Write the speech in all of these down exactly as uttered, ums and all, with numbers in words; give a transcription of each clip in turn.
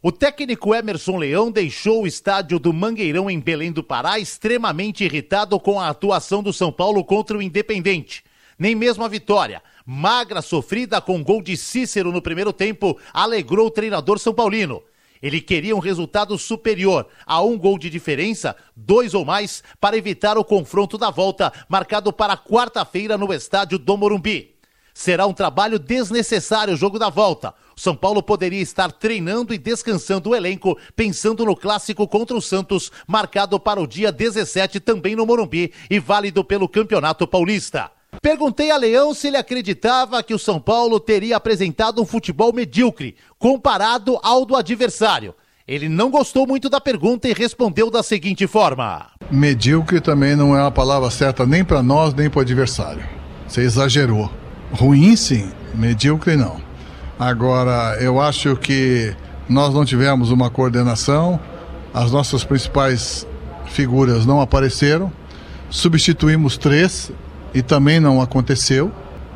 O técnico Emerson Leão deixou o estádio do Mangueirão em Belém do Pará extremamente irritado com a atuação do São Paulo contra o Independente. Nem mesmo a vitória, magra, sofrida com gol de Cícero no primeiro tempo, alegrou o treinador são paulino. Ele queria um resultado superior a um gol de diferença, dois ou mais, para evitar o confronto da volta, marcado para quarta-feira no estádio do Morumbi. Será um trabalho desnecessário o jogo da volta. O São Paulo poderia estar treinando e descansando o elenco, pensando no clássico contra o Santos, marcado para o dia dezessete também no Morumbi e válido pelo Campeonato Paulista. Perguntei a Leão se ele acreditava que o São Paulo teria apresentado um futebol medíocre, comparado ao do adversário. Ele não gostou muito da pergunta e respondeu da seguinte forma: medíocre também não é uma palavra certa nem para nós, nem para o adversário. Você exagerou. Ruim sim, medíocre não. Agora, eu acho que nós não tivemos uma coordenação, as nossas principais figuras não apareceram, substituímos três e também não aconteceu.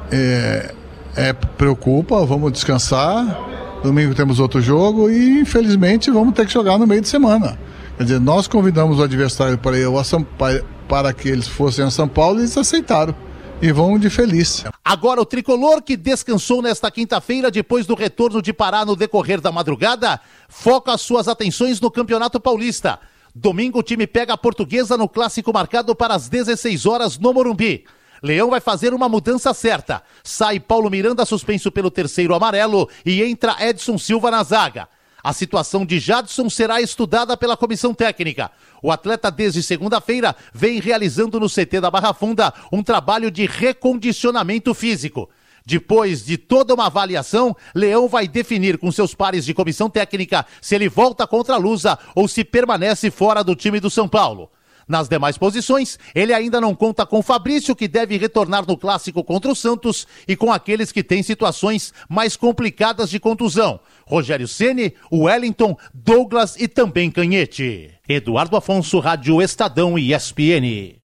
É, é preocupa, vamos descansar, domingo temos outro jogo e infelizmente vamos ter que jogar no meio de semana. Quer dizer, nós convidamos o adversário para, ir a São, para que eles fossem a São Paulo e eles aceitaram. E vão de feliz. Agora o tricolor, que descansou nesta quinta-feira depois do retorno de Pará no decorrer da madrugada, foca as suas atenções no Campeonato Paulista. Domingo o time pega a Portuguesa no clássico marcado para as dezesseis horas no Morumbi. Leão vai fazer uma mudança certa. Sai Paulo Miranda suspenso pelo terceiro amarelo e entra Edson Silva na zaga. A situação de Jadson será estudada pela comissão técnica. O atleta, desde segunda-feira, vem realizando no C T da Barra Funda um trabalho de recondicionamento físico. Depois de toda uma avaliação, Leão vai definir com seus pares de comissão técnica se ele volta contra a Lusa ou se permanece fora do time do São Paulo. Nas demais posições, ele ainda não conta com Fabrício, que deve retornar no clássico contra o Santos, e com aqueles que têm situações mais complicadas de contusão: Rogério Ceni, Wellington, Douglas e também Canhete. Eduardo Afonso, Rádio Estadão e E S P N.